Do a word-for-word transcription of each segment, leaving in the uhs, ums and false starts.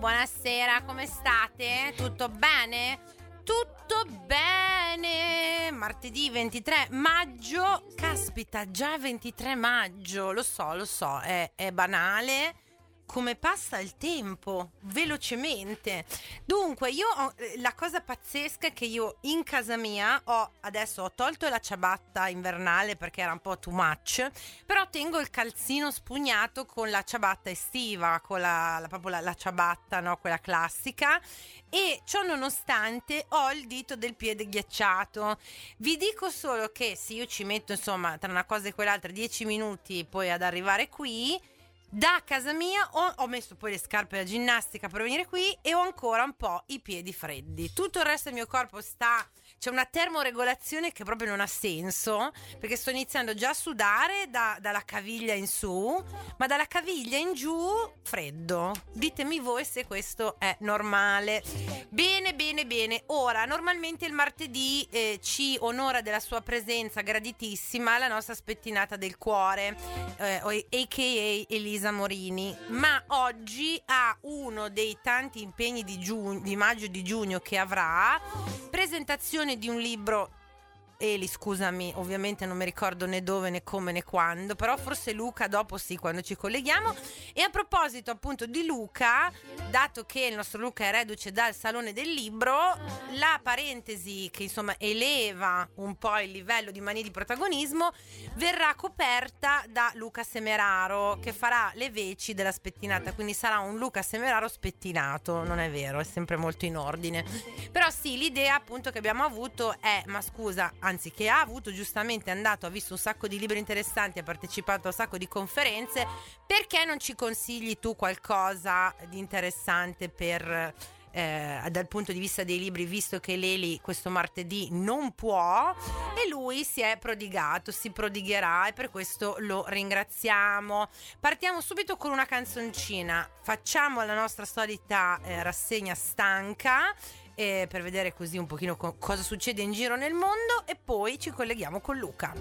buonasera, come state? Tutto bene? Tutto bene! Martedì ventitré maggio, caspita, già ventitré maggio, lo so, lo so, è, è banale. Come passa il tempo velocemente. Dunque io ho, la cosa pazzesca è che io in casa mia ho adesso ho tolto la ciabatta invernale perché era un po' too much, però tengo il calzino spugnato con la ciabatta estiva, con la, la proprio la, la ciabatta, no, quella classica, e ciò nonostante ho il dito del piede ghiacciato. Vi dico solo che se io ci metto insomma tra una cosa e quell'altra dieci minuti poi ad arrivare qui da casa mia, ho, ho messo poi le scarpe da ginnastica per venire qui e ho ancora un po' i piedi freddi. Tutto il resto del mio corpo sta... C'è una termoregolazione che proprio non ha senso, perché sto iniziando già a sudare da, dalla caviglia in su, ma dalla caviglia in giù freddo. Ditemi voi se questo è normale. Bene, bene, bene. Ora, normalmente il martedì eh, ci onora della sua presenza graditissima la nostra spettinata del cuore, eh, a k a. Elisa Morini, ma oggi ha uno dei tanti impegni di, giugno, di maggio e di giugno che avrà, presentazione di un libro. Eli, scusami, ovviamente non mi ricordo né dove né come né quando, però forse Luca dopo sì, quando ci colleghiamo. E a proposito appunto di Luca, dato che il nostro Luca è reduce dal Salone del Libro, la parentesi che insomma eleva un po' il livello di mania di protagonismo verrà coperta da Luca Semeraro, che farà le veci della spettinata, quindi sarà un Luca Semeraro spettinato. Non è vero, è sempre molto in ordine, però sì, l'idea appunto che abbiamo avuto è, ma scusa, anzi che ha avuto, giustamente è andato, ha visto un sacco di libri interessanti, ha partecipato a un sacco di conferenze, perché non ci consigli tu qualcosa di interessante per eh, dal punto di vista dei libri, visto che Leli questo martedì non può e lui si è prodigato, si prodigherà, e per questo lo ringraziamo. Partiamo subito con una canzoncina, facciamo la nostra solita eh, rassegna stanca, Eh, per vedere così un pochino co- cosa succede in giro nel mondo, e poi ci colleghiamo con Luca.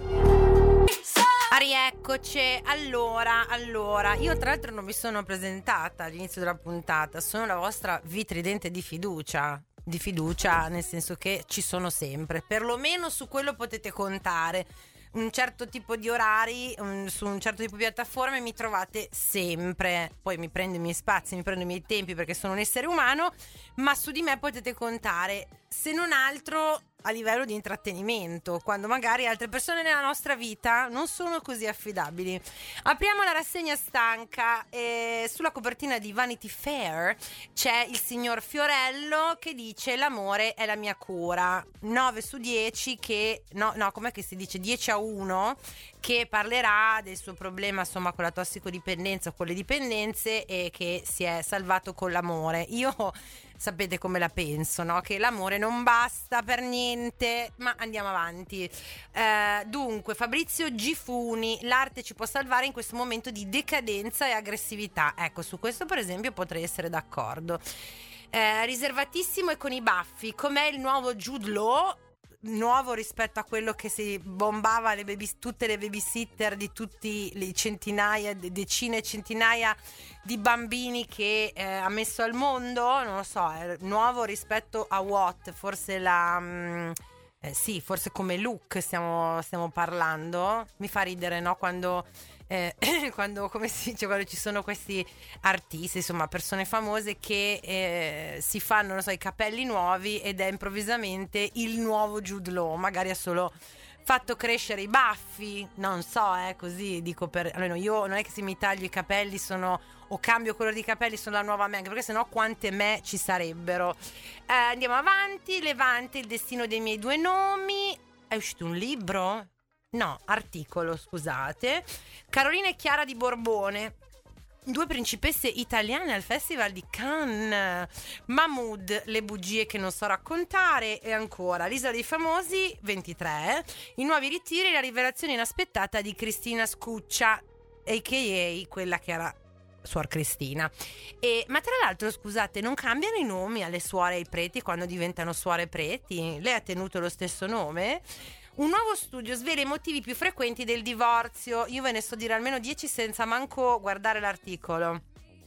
Ah, rieccoci. Allora, allora, io tra l'altro non mi sono presentata all'inizio della puntata, sono la vostra vitridente di fiducia. Di fiducia nel senso che ci sono sempre, perlomeno su quello potete contare. Un certo tipo di orari, un, su un certo tipo di piattaforme mi trovate sempre. Poi mi prendo i miei spazi, mi prendo i miei tempi perché sono un essere umano, ma su di me potete contare, se non altro a livello di intrattenimento, quando magari altre persone nella nostra vita non sono così affidabili. Apriamo la rassegna stanca e sulla copertina di Vanity Fair c'è il signor Fiorello che dice: l'amore è la mia cura. nove su dieci che no, no, com'è che si dice? dieci a uno che parlerà del suo problema insomma con la tossicodipendenza o con le dipendenze, e che si è salvato con l'amore. Io sapete come la penso, no? Che l'amore non basta per niente, ma andiamo avanti. Eh, dunque, Fabrizio Gifuni: l'arte ci può salvare in questo momento di decadenza e aggressività. Ecco, su questo per esempio potrei essere d'accordo. Eh, riservatissimo e con i baffi, com'è il nuovo Jude Law? Nuovo rispetto a quello che si bombava le baby, tutte le babysitter di tutti le centinaia, decine e centinaia di bambini che eh, ha messo al mondo. Non lo so, è nuovo rispetto a what? Forse la mh, eh, sì, forse come look stiamo, stiamo parlando. Mi fa ridere, no? Quando eh, quando, come si dice, quando ci sono questi artisti, insomma persone famose che eh, si fanno, non so, i capelli nuovi ed è improvvisamente il nuovo Jude Law. Magari ha solo fatto crescere i baffi, non so, eh, così dico, per almeno io non è che se mi taglio i capelli sono, o cambio colore di capelli, sono la nuova me, anche perché sennò quante me ci sarebbero. Eh, andiamo avanti. Levante, il destino dei miei due nomi. È uscito un libro? No, articolo, scusate. Carolina e Chiara di Borbone, due principesse italiane al Festival di Cannes. Mahmood, le bugie che non so raccontare. E ancora L'isola dei famosi, ventitré, i nuovi ritiri e la rivelazione inaspettata di Cristina Scuccia, a k a quella che era Suor Cristina. E, ma tra l'altro, scusate, non cambiano i nomi alle suore e ai preti quando diventano suore e preti? Lei ha tenuto lo stesso nome? Un nuovo studio svela i motivi più frequenti del divorzio. Io ve ne so dire almeno dieci senza manco guardare l'articolo.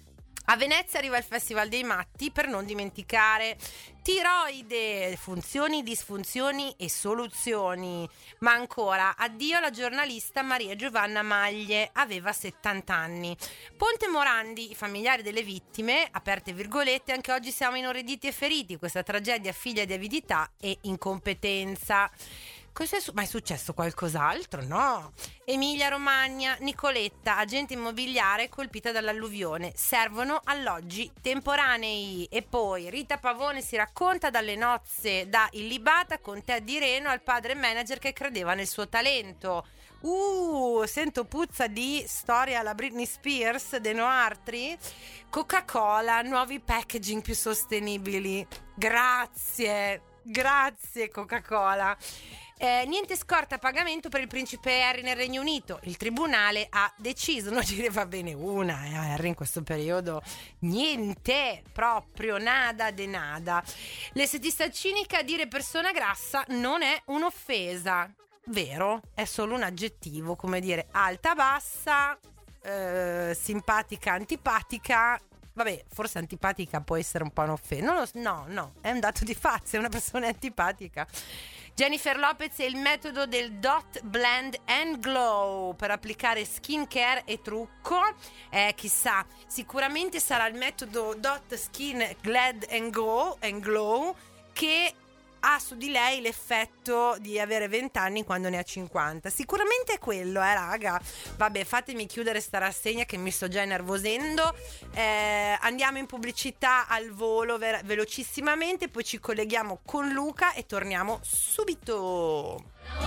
A Venezia arriva il Festival dei Matti, per non dimenticare tiroide, funzioni, disfunzioni e soluzioni. Ma ancora, addio alla giornalista Maria Giovanna Maglie, aveva settanta anni. Ponte Morandi, i familiari delle vittime, aperte virgolette, anche oggi siamo inorriditi e feriti. Questa tragedia figlia di avidità e incompetenza. Cos'è su- ma è successo qualcos'altro? No. Emilia Romagna, Nicoletta, agente immobiliare colpita dall'alluvione. Servono alloggi temporanei. E poi Rita Pavone si racconta dalle nozze da illibata con Teddy Reno al padre manager che credeva nel suo talento. Uh, sento puzza di storia alla Britney Spears, De Noartri. Coca-Cola, nuovi packaging più sostenibili. Grazie, grazie Coca-Cola. Eh, niente scorta a pagamento per il principe Harry nel Regno Unito. Il tribunale ha deciso, non ci va bene una, eh, Harry in questo periodo niente, proprio nada de nada. L'estetista cinica a dire persona grassa non è un'offesa, vero? È solo un aggettivo, come dire alta, bassa, eh, simpatica, antipatica. Vabbè, forse antipatica può essere un po' un'offesa. Non lo so, no, no, è un dato di fatto, è una persona antipatica. Jennifer Lopez e il metodo del Dot Blend and Glow per applicare skincare e trucco. Eh, chissà, sicuramente sarà il metodo Dot Skin Glad and Glow, and Glow che ha su di lei l'effetto di avere venti anni quando ne ha cinquanta. Sicuramente è quello, eh raga. Vabbè, fatemi chiudere sta rassegna che mi sto già innervosendo. Eh, andiamo in pubblicità al volo ver- velocissimamente, poi ci colleghiamo con Luca e torniamo subito.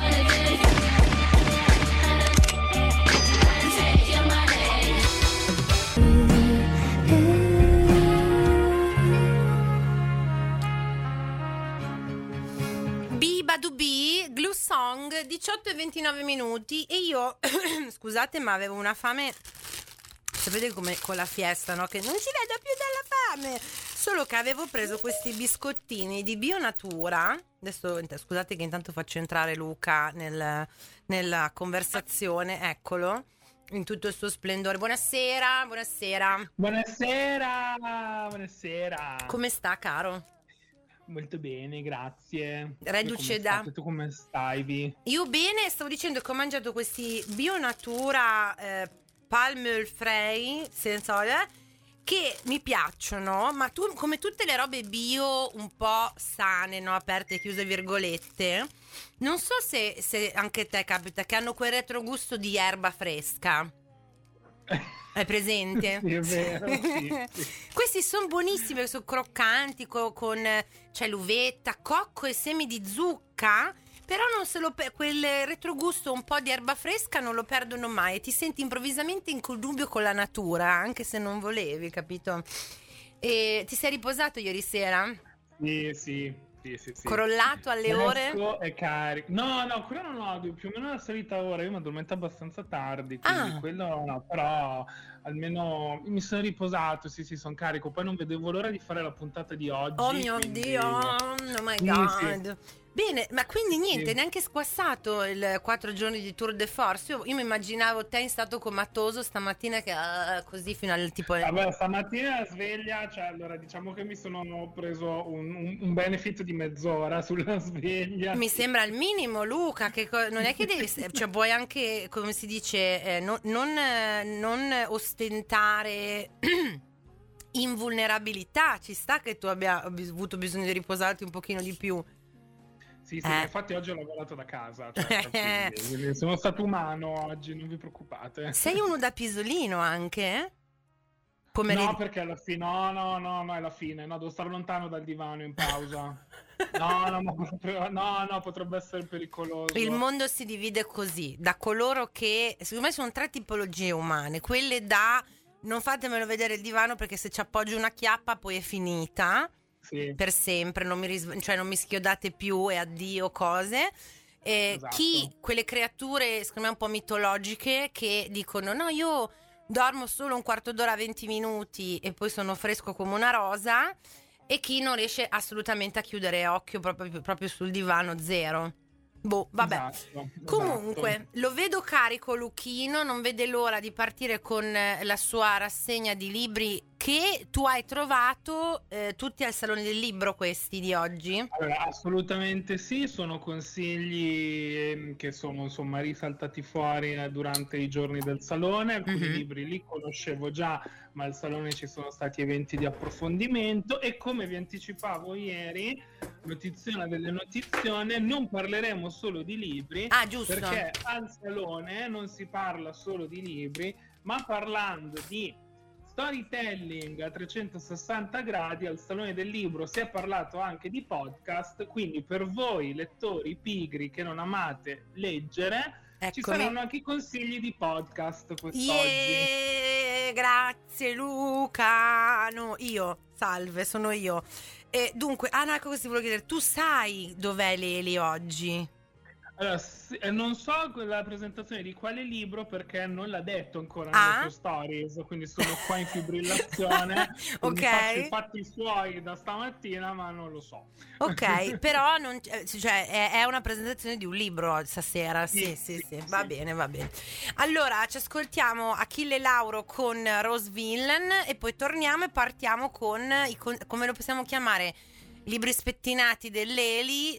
Badubi, Glue Song, diciotto e ventinove minuti e io, scusate ma avevo una fame, sapete come con la fiesta, no? Che non ci vedo più dalla fame, solo che avevo preso questi biscottini di Bionatura, adesso scusate che intanto faccio entrare Luca nel, nella conversazione, eccolo, in tutto il suo splendore. Buonasera, buonasera. Buonasera, buonasera. Come sta, caro? Molto bene, grazie. Reduce da... Tu come stai, Vi? Io bene, stavo dicendo che ho mangiato questi Bionatura eh, Palmöl Frey, senza olio, che mi piacciono, ma tu, come tutte le robe bio un po' sane, no? Aperte e chiuse virgolette, non so se, se anche te capita che hanno quel retrogusto di erba fresca. Hai presente? Sì, è vero, sì, sì. Questi sono buonissimi, sono croccanti con, con c'è l'uvetta, cocco e semi di zucca, però non se lo per- quel retrogusto un po' di erba fresca non lo perdono mai e ti senti improvvisamente in connubio con la natura, anche se non volevi, capito? E ti sei riposato ieri sera? Sì, sì. Sì, sì, sì. Crollato alle ore? È carico. No, no, quello non ho, più o meno la solita ora. Io mi addormento abbastanza tardi, quindi Ah. quello no, però almeno mi sono riposato, sì, sì, sono carico. Poi non vedevo l'ora di fare la puntata di oggi. Oh mio quindi... Dio, oh my Sì, God. sì. Bene, ma quindi niente, Sì. neanche squassato il quattro giorni di Tour de Force. Io, io mi immaginavo te in stato comatoso stamattina che ah, così fino al tipo... Vabbè, stamattina sveglia, cioè allora diciamo che mi sono preso un, un, un benefit di mezz'ora sulla sveglia. Mi sembra il minimo, Luca, che co- non è che devi, cioè puoi anche, come si dice, eh, non, non, eh, non ostentare invulnerabilità. Ci sta che tu abbia avuto bisogno di riposarti un pochino di più. Sì, sì, Eh. infatti oggi ho lavorato da casa, cioè, quindi, quindi sono stato umano oggi, non vi preoccupate. Sei uno da pisolino anche? Pomeriggio. No, perché alla fine, no, no, no, no, è la fine, no, devo stare lontano dal divano in pausa. No, no, ma proprio- no, no, potrebbe essere pericoloso. Il mondo si divide così, da coloro che, secondo me sono tre tipologie umane, quelle da non fatemelo vedere il divano perché se ci appoggio una chiappa poi è finita. Sì. Per sempre, non mi, ris- cioè non mi schiodate più e addio cose. E Esatto. chi, quelle creature secondo me un po' mitologiche che dicono no, io dormo solo un quarto d'ora, venti minuti e poi sono fresco come una rosa, e chi non riesce assolutamente a chiudere occhio proprio, proprio sul divano, zero. Boh, vabbè. Esatto, Comunque, esatto. lo vedo carico Luchino, non vede l'ora di partire con eh, la sua rassegna di libri che tu hai trovato eh, tutti al Salone del Libro, questi di oggi. Allora, assolutamente sì, sono consigli ehm, che sono insomma risaltati fuori eh, durante i giorni del salone. Alcuni Mhm. libri li conoscevo già, ma al salone ci sono stati eventi di approfondimento e come vi anticipavo ieri, notiziona delle notizione, non parleremo solo di libri, Ah, giusto. perché al salone non si parla solo di libri, ma parlando di storytelling a trecentosessanta gradi al Salone del Libro si è parlato anche di podcast, quindi per voi lettori pigri che non amate leggere ci Eccomi. saranno anche i consigli di podcast quest'oggi. Yeah, grazie Luca. No, io, salve, sono io. E dunque, ah, no, cosa ti volevo chiedere? Tu sai dov'è Leli oggi? Allora, sì, eh, non so la presentazione di quale libro perché non l'ha detto ancora Ah? nelle sue stories, quindi sono qua in fibrillazione. Ok. Faccio i fatti suoi da stamattina, ma non lo so. Ok, però non, cioè, è, è una presentazione di un libro stasera. Sì, Sì, sì, sì, sì, va sì. bene, va bene. Allora, ci ascoltiamo Achille Lauro con Rose Villain e poi torniamo e partiamo con, i, con come lo possiamo chiamare, libri spettinati dell'Eli,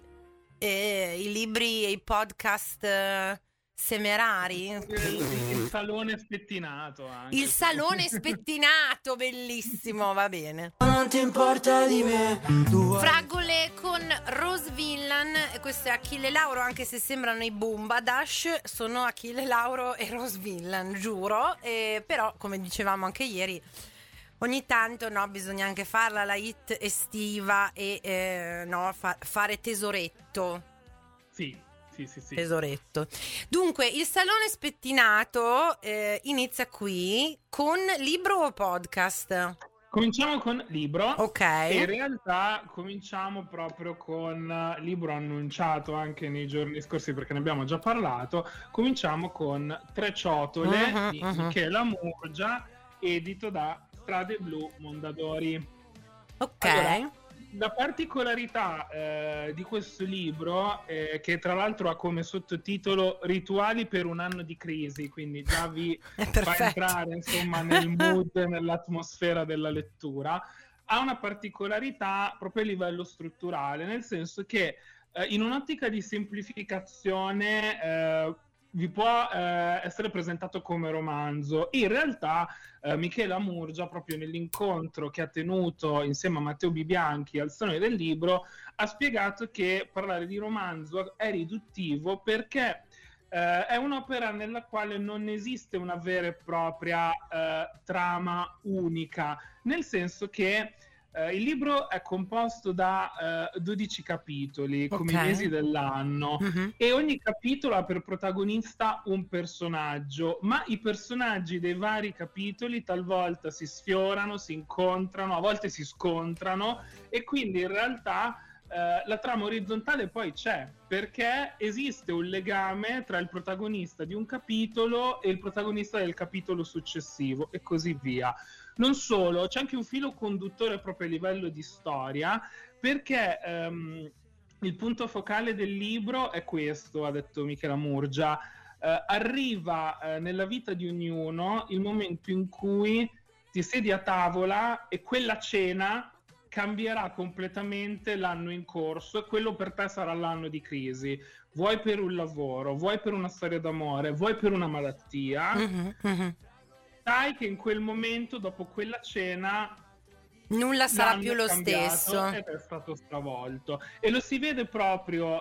eh, i libri e i podcast eh, semerari. Il, il salone spettinato anche. Il salone spettinato, bellissimo, va bene. Non ti importa di me, tu Fragole con Rose Villain, e questo è Achille Lauro, anche se sembrano i Boombadash, sono Achille Lauro e Rose Villain, giuro, e però come dicevamo anche ieri, ogni tanto no, bisogna anche farla la hit estiva e eh, no, fa- fare tesoretto. Sì, sì, sì, sì. Tesoretto. Dunque, il salone spettinato eh, inizia qui con libro o podcast? Cominciamo con libro. Ok. E in realtà cominciamo proprio con eh, libro annunciato anche nei giorni scorsi perché ne abbiamo già parlato. Cominciamo con Tre ciotole Mhm, di mhm. Michela Murgia, edito da Strade Blu Mondadori. Ok. Allora, la particolarità eh, di questo libro, eh, che tra l'altro ha come sottotitolo Rituali per un anno di crisi, quindi già vi È fa perfetto. entrare insomma nel mood, nell'atmosfera della lettura, ha una particolarità proprio a livello strutturale, nel senso che eh, in un'ottica di semplificazione eh, vi può eh, essere presentato come romanzo. In realtà eh, Michela Murgia, proprio nell'incontro che ha tenuto insieme a Matteo Bibianchi al Salone del Libro, ha spiegato che parlare di romanzo è riduttivo perché eh, è un'opera nella quale non esiste una vera e propria eh, trama unica, nel senso che Uh, il libro è composto da uh, dodici capitoli, come Ok. i mesi dell'anno, Mhm. e ogni capitolo ha per protagonista un personaggio, ma i personaggi dei vari capitoli talvolta si sfiorano, si incontrano, a volte si scontrano, e quindi in realtà uh, la trama orizzontale poi c'è, perché esiste un legame tra il protagonista di un capitolo e il protagonista del capitolo successivo, e così via. Non solo, c'è anche un filo conduttore proprio a livello di storia, perché ehm, il punto focale del libro è questo, ha detto Michela Murgia. Eh, arriva eh, nella vita di ognuno il momento in cui ti siedi a tavola e quella cena cambierà completamente l'anno in corso, e quello per te sarà l'anno di crisi. Vuoi per un lavoro, vuoi per una storia d'amore, vuoi per una malattia. Mhm, mhm. Sai che in quel momento, dopo quella cena, Nulla sarà l'anno più è lo cambiato stesso. ed è stato stravolto, e lo si vede proprio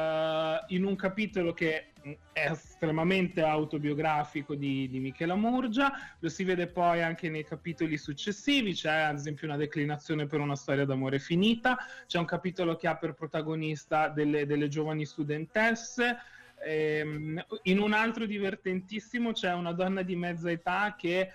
eh, in un capitolo che è estremamente autobiografico di, di Michela Murgia. Lo si vede poi anche nei capitoli successivi. C'è ad esempio una declinazione per una storia d'amore finita, c'è un capitolo che ha per protagonista delle, delle giovani studentesse. Ehm, in un altro divertentissimo c'è una donna di mezza età che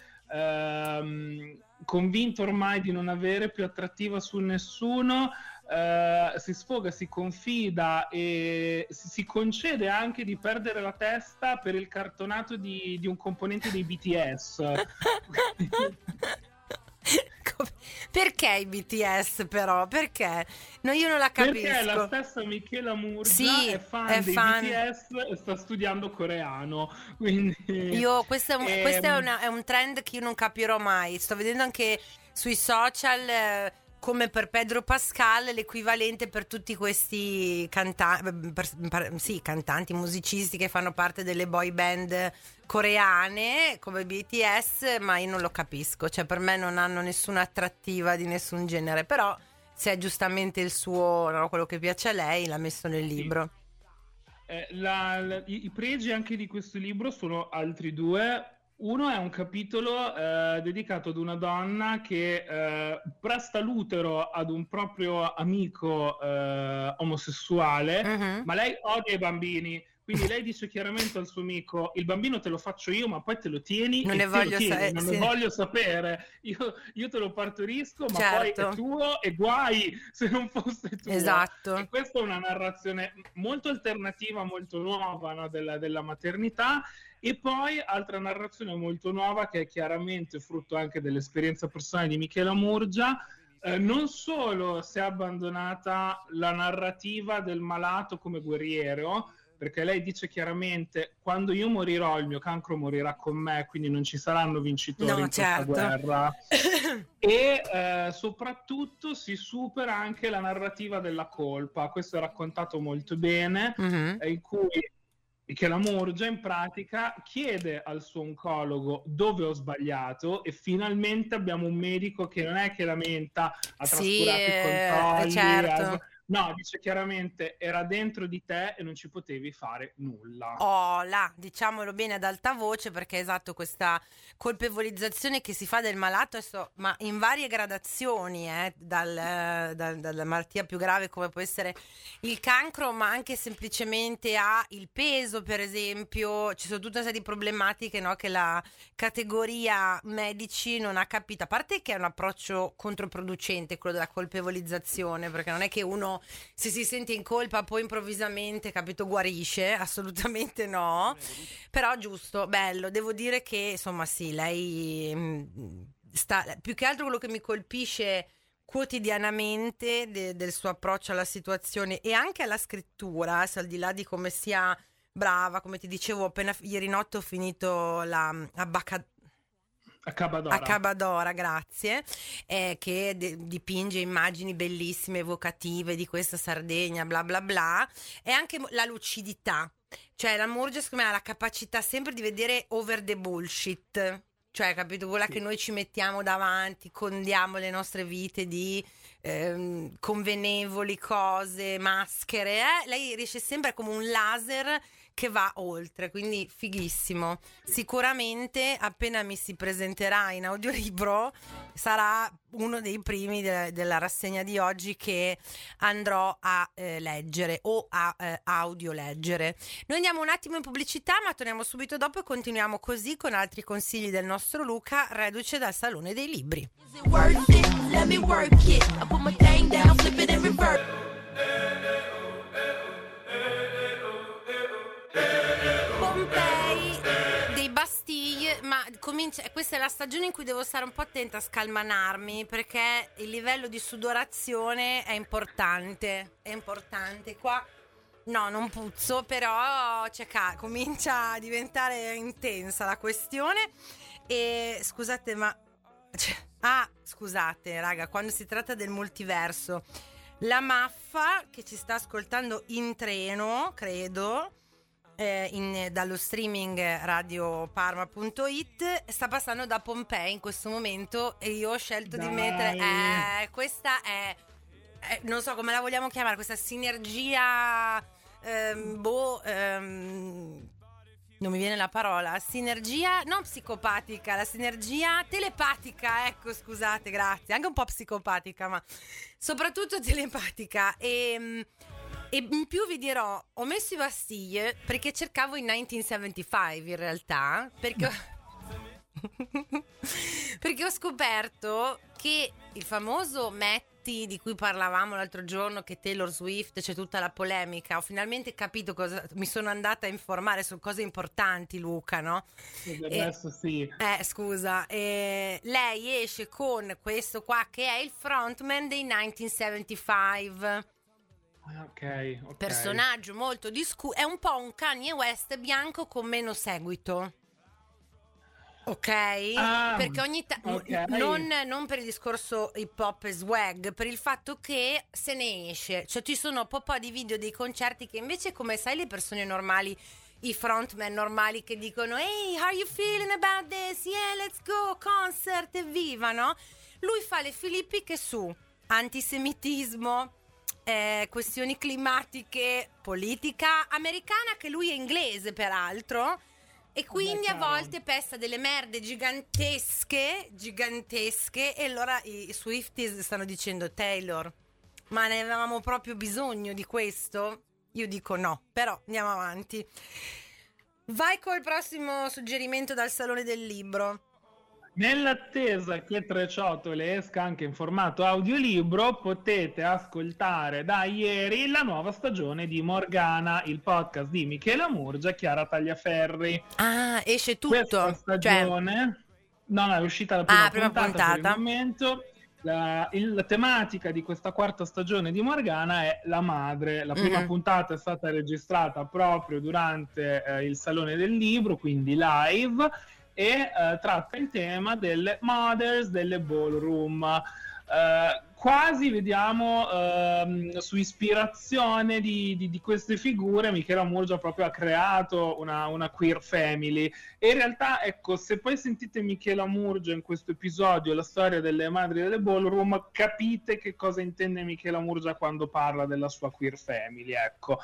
ehm, convinta ormai di non avere più attrattiva su nessuno, eh, si sfoga, si confida e si, si concede anche di perdere la testa per il cartonato di, di un componente dei B T S. Come- Perché i B T S però? Perché? No, io non la capisco. Perché la stessa Michela Murgia sì, è fan è dei fan. B T S e sta studiando coreano, quindi... Io, questo è un, ehm... questo è, una, è un trend che io non capirò mai. Sto vedendo anche sui social, eh, come per Pedro Pascal, l'equivalente per tutti questi canta- per, per, sì, cantanti, musicisti che fanno parte delle boy band coreane come B T S, ma io non lo capisco, cioè per me non hanno nessuna attrattiva di nessun genere, però se è giustamente il suo, no, quello che piace a lei, l'ha messo nel libro. Eh, la, la, i, i pregi anche di questo libro sono altri due. Uno è un capitolo eh, dedicato ad una donna che eh, presta l'utero ad un proprio amico eh, omosessuale, uh-huh. ma lei odia i bambini. Quindi lei dice chiaramente al suo amico: il bambino te lo faccio io, ma poi te lo tieni non e ne te voglio lo tieni, sa- non sì. ne voglio sapere. Io, io te lo partorisco, ma certo. poi è tuo e guai se non fosse tuo. Esatto. E questa è una narrazione molto alternativa, molto nuova, no, della, della maternità. E poi altra narrazione molto nuova che è chiaramente frutto anche dell'esperienza personale di Michela Murgia. Eh, non solo si è abbandonata la narrativa del malato come guerriero, perché lei dice chiaramente: quando io morirò il mio cancro morirà con me, quindi non ci saranno vincitori no, in certo. questa guerra. E eh, soprattutto si supera anche la narrativa della colpa. Questo è raccontato molto bene, uh-huh. in cui Michela Murgia in pratica chiede al suo oncologo dove ho sbagliato, e finalmente abbiamo un medico che non è che lamenta, ha sì, trascurato i controlli, certo. ha... no, dice chiaramente: era dentro di te e non ci potevi fare nulla. Oh, là, diciamolo bene ad alta voce, perché esatto, questa colpevolizzazione che si fa del malato, adesso, ma in varie gradazioni, eh, dal, dal, dalla malattia più grave come può essere il cancro, ma anche semplicemente a il peso, per esempio. Ci sono tutta una serie di problematiche, no, che la categoria medici non ha capito, a parte che è un approccio controproducente quello della colpevolizzazione, perché non è che uno, se si sente in colpa, poi improvvisamente, capito, guarisce, assolutamente no. Però giusto, bello, devo dire che insomma sì, lei sta, più che altro quello che mi colpisce quotidianamente de, del suo approccio alla situazione e anche alla scrittura, se al di là di come sia brava, come ti dicevo, appena ieri notte ho finito la Abbacca Accabadora. Accabadora, grazie, eh, che de- dipinge immagini bellissime, evocative di questa Sardegna, bla bla bla, e anche la lucidità, cioè la Murgia secondo me ha la capacità sempre di vedere over the bullshit, cioè capito, quella sì. che noi ci mettiamo davanti, condiamo le nostre vite di ehm, convenevoli cose, maschere, eh? Lei riesce sempre come un laser che va oltre, quindi fighissimo. Sicuramente appena mi si presenterà in audiolibro sarà uno dei primi de- della rassegna di oggi che andrò a eh, leggere o a eh, audio leggere. Noi andiamo un attimo in pubblicità, ma torniamo subito dopo e continuiamo così con altri consigli del nostro Luca, reduce dal Salone dei Libri. Pompei dei Bastille, ma comincia, questa è la stagione in cui devo stare un po' attenta a scalmanarmi, perché il livello di sudorazione è importante, è importante. Qua no, non puzzo, però c'è ca- comincia a diventare intensa la questione. E scusate, ma cioè, ah, scusate, raga, quando si tratta del multiverso, la Maffa che ci sta ascoltando in treno, credo, eh, in, dallo streaming radioparma punto it, sta passando da Pompei in questo momento e io ho scelto Dai. di mettere eh, questa è, è non so come la vogliamo chiamare, questa sinergia ehm, boh ehm, non mi viene la parola, sinergia non psicopatica, la sinergia telepatica, ecco, scusate, grazie, anche un po' psicopatica, ma soprattutto telepatica. E, e in più vi dirò, ho messo i Bastille perché cercavo i millenovecentosettantacinque in realtà, perché Perché ho scoperto che il famoso Metti di cui parlavamo l'altro giorno, che Taylor Swift, c'è tutta la polemica, ho finalmente capito cosa, mi sono andata a informare su cose importanti, Luca, no? E adesso sì. Eh, scusa, eh, lei esce con questo qua che è il frontman dei millenovecentosettantacinque. Ok, ok. Personaggio molto discusso, è un po' un Kanye West bianco con meno seguito. Ok, ah, perché ogni ta- okay. non, non per il discorso hip hop e swag, per il fatto che se ne esce, cioè ci sono un po' di video dei concerti che invece, come sai, le persone normali, i frontman normali che dicono hey, how are you feeling about this? Yeah, let's go, concert, evviva, no? Lui fa le filippiche su antisemitismo, eh, questioni climatiche, politica americana, che lui è inglese peraltro. E quindi a volte pesta delle merde gigantesche, gigantesche, e allora i Swifties stanno dicendo Taylor, ma ne avevamo proprio bisogno di questo? Io dico no, però andiamo avanti. Vai col prossimo suggerimento dal Salone del Libro. Nell'attesa che Tre Ciotole esca anche in formato audiolibro, potete ascoltare da ieri la nuova stagione di Morgana, il podcast di Michela Murgia e Chiara Tagliaferri. Ah, esce tutto? Questa stagione, cioè... no, no, è uscita la prima, ah, prima puntata, puntata per il momento. La, il, la tematica di questa quarta stagione di Morgana è la madre. La prima mm-hmm. puntata è stata registrata proprio durante eh, il Salone del Libro, quindi live, e eh, tratta il tema delle mothers, delle ballroom. Eh, quasi vediamo eh, su ispirazione di, di, di queste figure Michela Murgia proprio ha creato una, una queer family, e in realtà, ecco, se poi sentite Michela Murgia in questo episodio, la storia delle madri delle ballroom, capite che cosa intende Michela Murgia quando parla della sua queer family, ecco.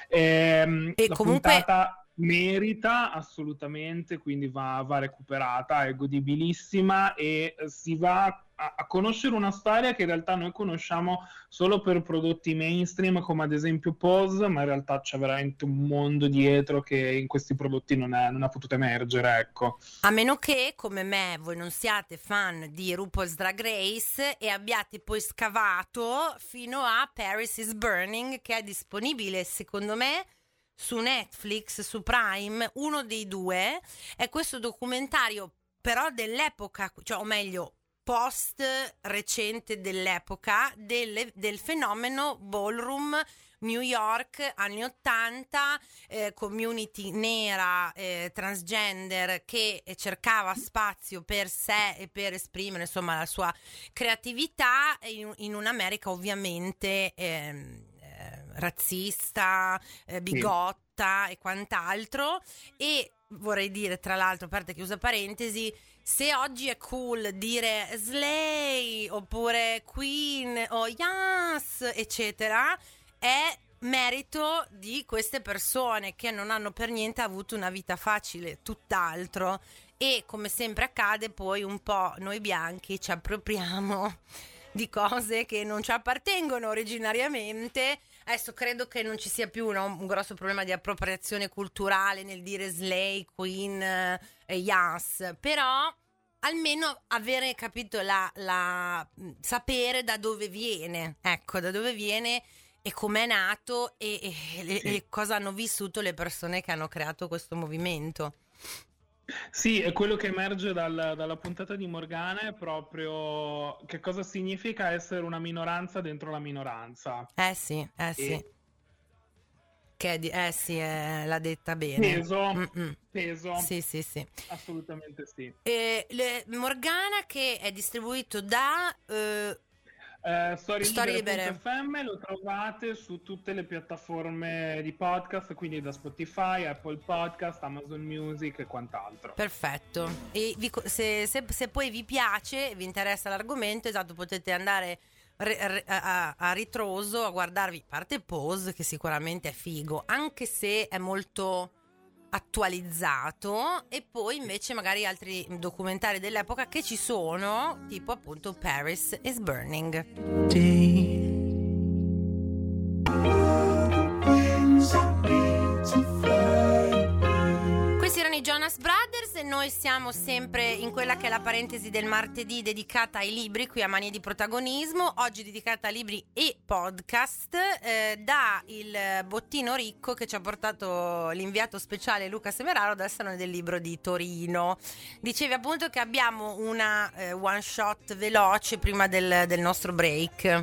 E, e la comunque puntata merita assolutamente, quindi va, va recuperata, è godibilissima e si va a, a conoscere una storia che in realtà noi conosciamo solo per prodotti mainstream come ad esempio Pose, ma in realtà c'è veramente un mondo dietro che in questi prodotti non è, non è potuto emergere, ecco. A meno che, come me, voi non siate fan di RuPaul's Drag Race e abbiate poi scavato fino a Paris is Burning, che è disponibile secondo me su Netflix, su Prime, uno dei due. È questo documentario però dell'epoca, cioè o meglio post recente dell'epoca delle, del fenomeno ballroom New York anni ottanta, eh, community nera, eh, transgender che cercava spazio per sé e per esprimere insomma la sua creatività in, in un'America ovviamente eh, razzista, eh, bigotta sì. e quant'altro. E vorrei dire, tra l'altro, aperta e chiusa parentesi, se oggi è cool dire slay oppure queen o yes eccetera, è merito di queste persone che non hanno per niente avuto una vita facile, tutt'altro. E come sempre accade, poi un po' noi bianchi ci appropriamo di cose che non ci appartengono originariamente. Adesso credo che non ci sia più no, un grosso problema di appropriazione culturale nel dire slay, queen e eh, yes, però almeno avere capito la, la sapere da dove viene, ecco, da dove viene e com'è nato e, e, sì. e, e cosa hanno vissuto le persone che hanno creato questo movimento. Sì, è quello che emerge dal, dalla puntata di Morgana, è proprio che cosa significa essere una minoranza dentro la minoranza. Eh sì, eh sì. E... Che di, eh sì, eh, l'ha detta bene. Peso, Mm-mm. peso. Sì, sì, sì. Assolutamente sì. E le, Morgana che è distribuito da... Eh, Uh, Storie, Storie Libere, Libere. F M, lo trovate su tutte le piattaforme di podcast, quindi da Spotify, Apple Podcast, Amazon Music e quant'altro. Perfetto. E vi, se, se, se poi vi piace, vi interessa l'argomento, esatto, potete andare re, re, a, a ritroso a guardarvi, a parte Pose, che sicuramente è figo, anche se è molto attualizzato, e poi invece magari altri documentari dell'epoca che ci sono, tipo appunto Paris is Burning. Questi erano i Jonas Brothers Podcast. Noi siamo sempre in quella che è la parentesi del martedì dedicata ai libri, qui a Manie di Protagonismo, oggi dedicata a libri e podcast, eh, da il bottino ricco che ci ha portato l'inviato speciale Luca Semeraro dal Salone del Libro di Torino. Dicevi appunto che abbiamo una eh, one shot veloce prima del, del nostro break.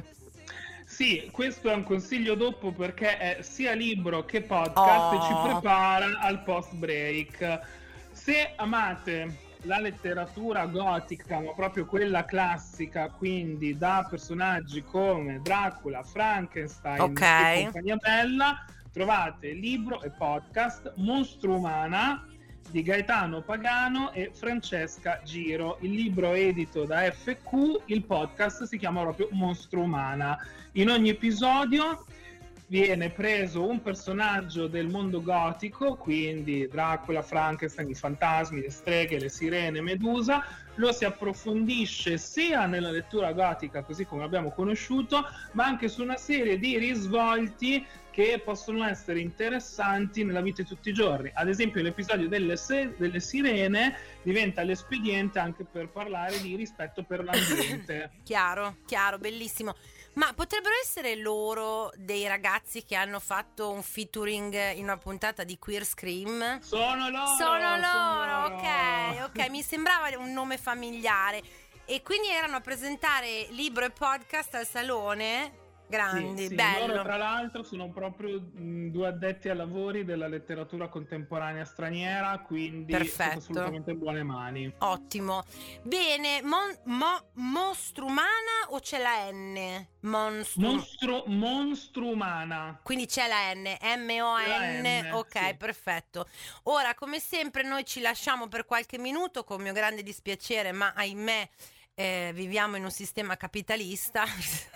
Sì, questo è un consiglio dopo perché è sia libro che podcast Oh. e ci prepara al post break. Se amate la letteratura gotica, ma proprio quella classica, quindi da personaggi come Dracula, Frankenstein Okay. e compagnia bella, trovate libro e podcast Monstrumana di Gaetano Pagano e Francesca Giro. Il libro è edito da F Q, il podcast si chiama proprio Monstrumana. In ogni episodio viene preso un personaggio del mondo gotico, quindi Dracula, Frankenstein, i fantasmi, le streghe, le sirene, Medusa, lo si approfondisce sia nella lettura gotica così come l'abbiamo conosciuto, ma anche su una serie di risvolti che possono essere interessanti nella vita di tutti i giorni. Ad esempio l'episodio delle, se- delle sirene diventa l'espediente anche per parlare di rispetto per l'ambiente. Chiaro, chiaro, bellissimo. Ma potrebbero essere loro dei ragazzi che hanno fatto un featuring in una puntata di Queer Scream? Sono loro! Sono loro, sono loro. ok, ok, mi sembrava un nome familiare. E quindi erano a presentare libro e podcast al salone? Grandi, Sì, sì, bello. loro tra l'altro sono proprio mh, due addetti ai lavori della letteratura contemporanea straniera, quindi Perfetto. sono assolutamente buone mani. Ottimo. Bene, mon, mo, Mostrumana o c'è la N? Monstru... Monstru- Monstrumana. Quindi c'è la N, M O N, La N, ok, sì. perfetto. Ora, come sempre, noi ci lasciamo per qualche minuto, con mio grande dispiacere, ma ahimè, eh, viviamo in un sistema capitalista.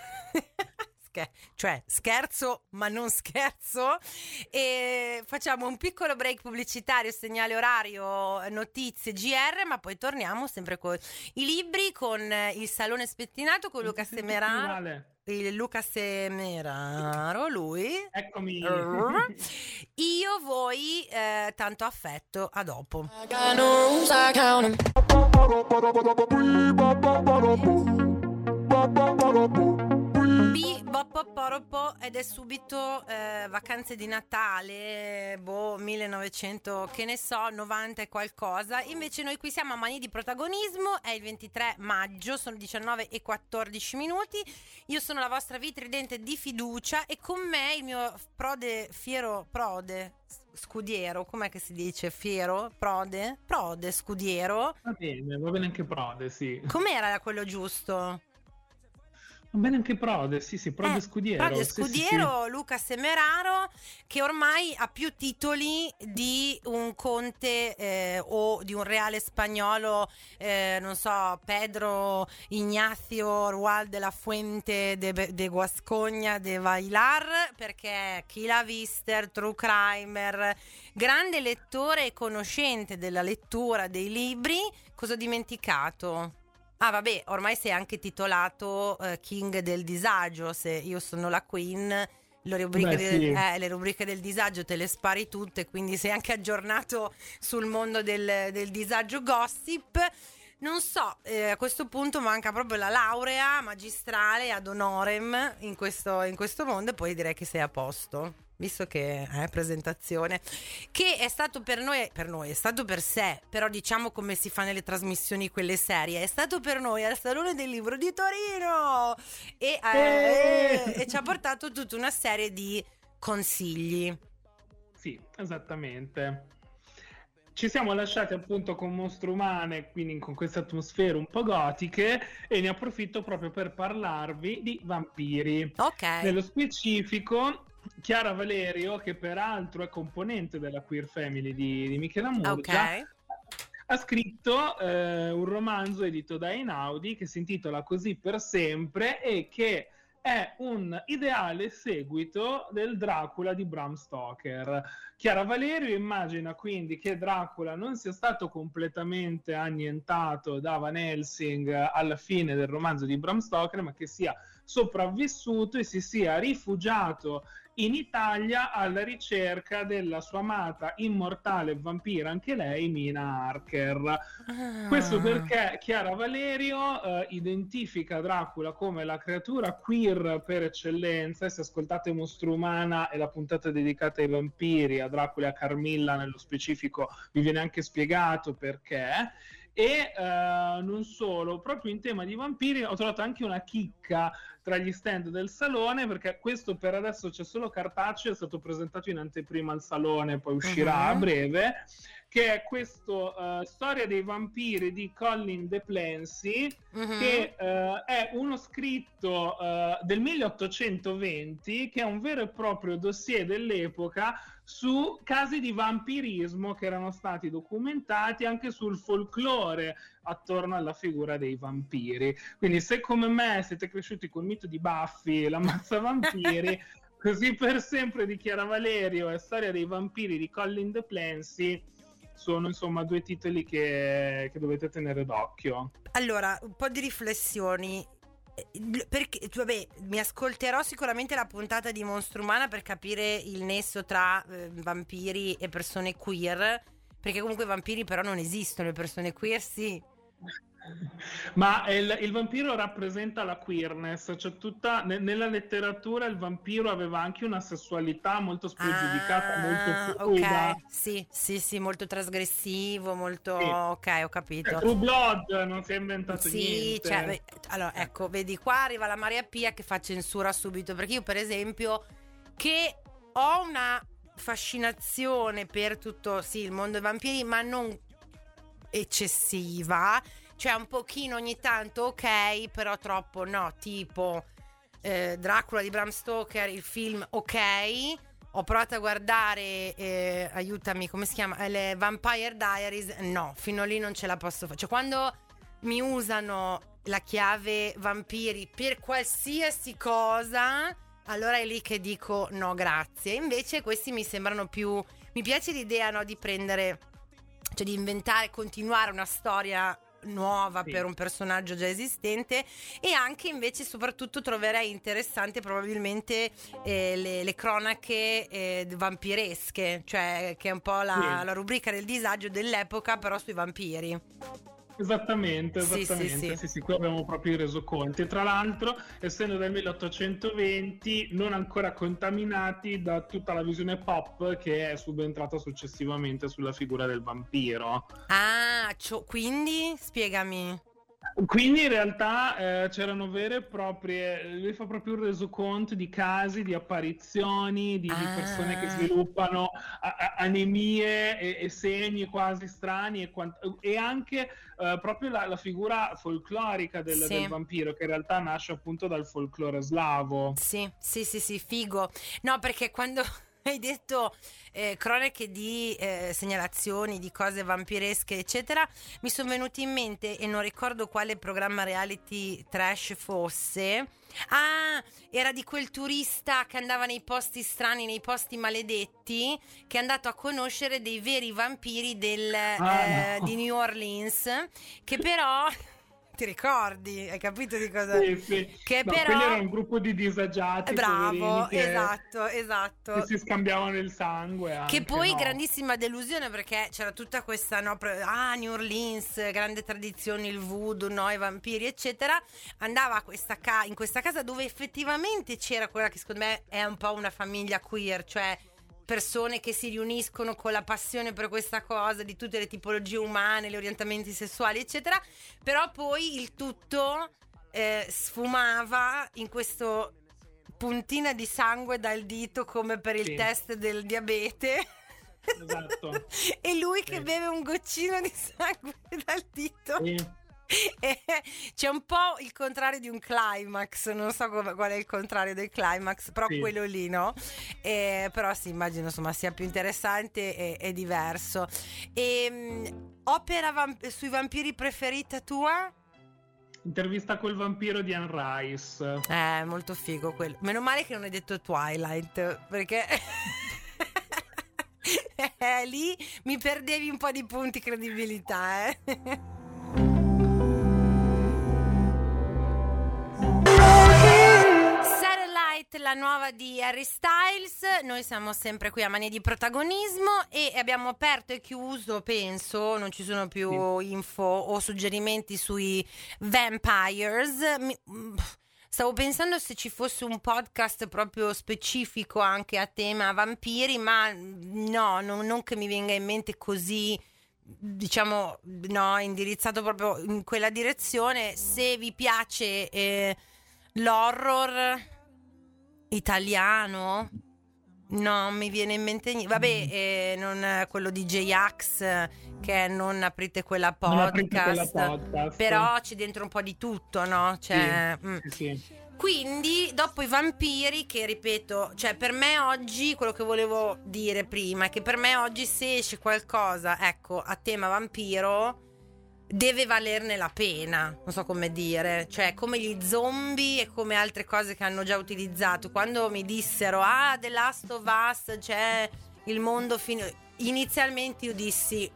Scher- cioè, scherzo, ma non scherzo. E facciamo un piccolo break pubblicitario, segnale orario, notizie, G R, ma poi torniamo sempre con i libri, con il Salone Spettinato, con Luca Semeraro. Vale. Il Luca Semeraro, lui. Eccomi. Io, voi, eh, tanto affetto, a dopo. I got no rules, I count 'em. B, Bopoporopo, ed è subito eh, vacanze di Natale, boh, millenovecento, che ne so, novanta e qualcosa. Invece noi qui siamo a Manie di Protagonismo, è il ventitré maggio, sono diciannove e quattordici minuti. Io sono la vostra vitridente di fiducia e con me il mio prode, fiero prode, scudiero, com'è che si dice? Fiero? Prode? Prode, scudiero. Va bene, va bene anche Prode, sì. Com'era quello giusto? Va bene anche Prode, sì, sì, Prode Eh, Scudiero. Prode sì, Scudiero, sì, sì. Luca Semeraro, che ormai ha più titoli di un conte eh, o di un reale spagnolo, eh, non so, Pedro Ignacio Rual de la Fuente de, de Guascogna de Bailar, perché chi l'ha visto, true crimer, grande lettore e conoscente della lettura dei libri. Cosa ho dimenticato? Ah vabbè, ormai sei anche titolato uh, King del disagio, se io sono la Queen, le rubriche, Beh, del, sì. eh, le rubriche del disagio te le spari tutte, quindi sei anche aggiornato sul mondo del, del disagio gossip. Non so, eh, a questo punto manca proprio la laurea magistrale ad honorem in questo, in questo mondo e poi direi che sei a posto. Visto che è eh, presentazione, che è stato per noi, per noi, è stato per sé, però diciamo come si fa nelle trasmissioni quelle serie, è stato per noi al Salone del Libro di Torino e, eh, Eh! e, e ci ha portato tutta una serie di consigli. Sì, esattamente. Ci siamo lasciati appunto con Monstrumane, quindi con queste atmosfere un po' gotiche, e ne approfitto proprio per parlarvi di vampiri. Ok. Nello specifico Chiara Valerio, che peraltro è componente della Queer Family di, di Michela Murgia, Ok. ha scritto eh, un romanzo edito da Einaudi che si intitola Così per sempre e che è un ideale seguito del Dracula di Bram Stoker. Chiara Valerio immagina quindi che Dracula non sia stato completamente annientato da Van Helsing alla fine del romanzo di Bram Stoker, ma che sia sopravvissuto e si sia rifugiato in Italia alla ricerca della sua amata immortale vampira, anche lei, Mina Harker. Ah. Questo perché Chiara Valerio eh, identifica Dracula come la creatura queer per eccellenza, e se ascoltate Mostro Umana e la puntata dedicata ai vampiri, a Dracula e a Carmilla nello specifico, vi viene anche spiegato perché. E uh, non solo, proprio in tema di vampiri ho trovato anche una chicca tra gli stand del salone, perché questo per adesso c'è solo cartaceo, è stato presentato in anteprima al salone, poi uscirà uh-huh. a breve, che è questo uh, Storia dei vampiri di Colin De Plancy, uh-huh. che uh, è uno scritto uh, del milleottocentoventi, che è un vero e proprio dossier dell'epoca su casi di vampirismo che erano stati documentati, anche sul folklore attorno alla figura dei vampiri. Quindi se come me siete cresciuti col mito di Buffy e l'ammazza vampiri, Così per sempre di Chiara Valerio e Storia dei vampiri di Colin De Plancy sono insomma due titoli che, che dovete tenere d'occhio. Allora, un po' di riflessioni. Perché, vabbè, mi ascolterò sicuramente la puntata di Mostro Umana per capire il nesso tra eh, vampiri e persone queer, perché comunque i vampiri però non esistono, le persone queer sì. Ma il, il vampiro rappresenta la queerness, cioè tutta ne, nella letteratura il vampiro aveva anche una sessualità molto spregiudicata, ah, molto fluida. Ok, sì, sì, sì, molto trasgressivo, molto... Sì. Ok, ho capito. Cioè, True Blood non si è inventato sì, niente. Cioè, beh, allora, ecco, vedi, qua arriva la Maria Pia che fa censura subito, perché io per esempio, che ho una fascinazione per tutto, sì, il mondo dei vampiri, ma non eccessiva. Cioè un pochino ogni tanto ok, però troppo no, tipo eh, Dracula di Bram Stoker, il film ok, ho provato a guardare, eh, aiutami, come si chiama? Eh, le Vampire Diaries, no, fino lì non ce la posso fare. Cioè quando mi usano la chiave vampiri per qualsiasi cosa, allora è lì che dico no grazie. Invece questi mi sembrano più, mi piace l'idea, no, di prendere, cioè di inventare, continuare una storia nuova sì. per un personaggio già esistente, e anche invece soprattutto troverei interessante probabilmente eh, le, le cronache eh, vampiresche, cioè che è un po' la, sì. la rubrica del disagio dell'epoca però sui vampiri. Esattamente, esattamente, sì, sì, sì. sì, sì, qui abbiamo proprio i resoconti. E tra l'altro, essendo del milleottocentoventi, non ancora contaminati da tutta la visione pop che è subentrata successivamente sulla figura del vampiro. Ah, cio- quindi spiegami. Quindi in realtà eh, c'erano vere e proprie, lui fa proprio un resoconto di casi, di apparizioni, di, ah. di persone che sviluppano a, a, anemie e, e segni quasi strani e, quant- e anche eh, proprio la, la figura folclorica del, sì. del vampiro, che in realtà nasce appunto dal folklore slavo. Sì, sì, sì, sì, figo. No, perché quando hai detto eh, cronache di eh, segnalazioni di cose vampiresche eccetera, mi sono venuti in mente, e non ricordo quale programma reality trash fosse. Ah, era di quel turista che andava nei posti strani, nei posti maledetti, che è andato a conoscere dei veri vampiri del, ah, eh, no. di New Orleans, che però... Ti ricordi? Hai capito di cosa? Sì, sì. Che no, però... quelli erano un gruppo di disagiati. Bravo, che, esatto, esatto. Che si scambiavano il sangue. Anche, che poi no? grandissima delusione, perché c'era tutta questa, no, ah, New Orleans, grande tradizione, il voodoo, no, i vampiri, eccetera. Andava a questa ca- in questa casa dove effettivamente c'era quella che secondo me è un po' una famiglia queer, cioè persone che si riuniscono con la passione per questa cosa, di tutte le tipologie umane, gli orientamenti sessuali eccetera, però poi il tutto eh, sfumava in questo puntina di sangue dal dito come per il sì. test del diabete. Esatto. E lui sì. che beve un goccino di sangue dal dito. Sì. E c'è un po' il contrario di un climax, non so come, qual è il contrario del climax, però sì. quello lì, no? E, però sì, immagino insomma sia più interessante e, e diverso. E, um, opera vamp- sui vampiri preferita tua? Intervista col vampiro di Anne Rice. Eh, molto figo quello. Meno male che non hai detto Twilight, perché eh, lì mi perdevi un po' di punti credibilità, eh. la nuova di Harry Styles. Noi siamo sempre qui a Mania di Protagonismo e abbiamo aperto e chiuso, penso, non ci sono più sì. info o suggerimenti sui Vampires. Mi, stavo pensando se ci fosse un podcast proprio specifico anche a tema vampiri, ma no, non, non che mi venga in mente così, diciamo, no, indirizzato proprio in quella direzione. Se vi piace eh, l'horror italiano, no, mi viene in mente niente. Vabbè, eh, non quello di J-Ax, che è Non aprite quella podcast, non aprite quella podcast. Però c'è dentro un po' di tutto, no? Cioè, sì, mm. sì, sì. Quindi dopo i vampiri, che ripeto, cioè per me oggi, quello che volevo dire prima è che per me oggi se esce qualcosa, ecco, a tema vampiro, deve valerne la pena, non so come dire, cioè come gli zombie e come altre cose che hanno già utilizzato. Quando mi dissero ah, The Last of Us, c'è il mondo finito, inizialmente io dissi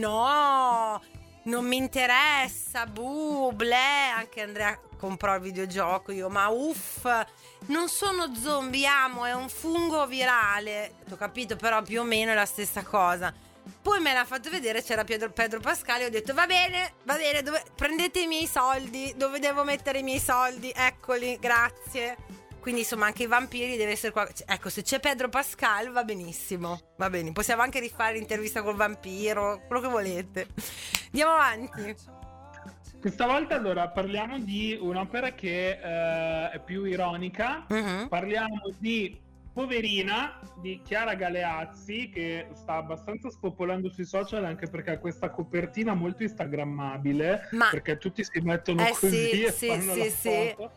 no, non mi interessa, buh, bleh. Anche Andrea comprò il videogioco, io ma uff, non sono zombie, amo, è un fungo virale, ho capito, però più o meno è la stessa cosa. Poi me l'ha fatto vedere, c'era Pedro, Pedro Pascal e ho detto va bene, va bene, dove, prendete i miei soldi, dove devo mettere i miei soldi, eccoli, grazie. Quindi insomma anche i vampiri deve essere qua. Ecco, se c'è Pedro Pascal va benissimo, va bene, possiamo anche rifare l'intervista col vampiro, quello che volete. Andiamo avanti. Questa volta allora parliamo di un'opera che eh, è più ironica, uh-huh. Parliamo di Poverina di Chiara Galeazzi, che sta abbastanza spopolando sui social anche perché ha questa copertina molto instagrammabile, ma... perché tutti si mettono eh così sì, e sì, fanno sì, la sì. foto.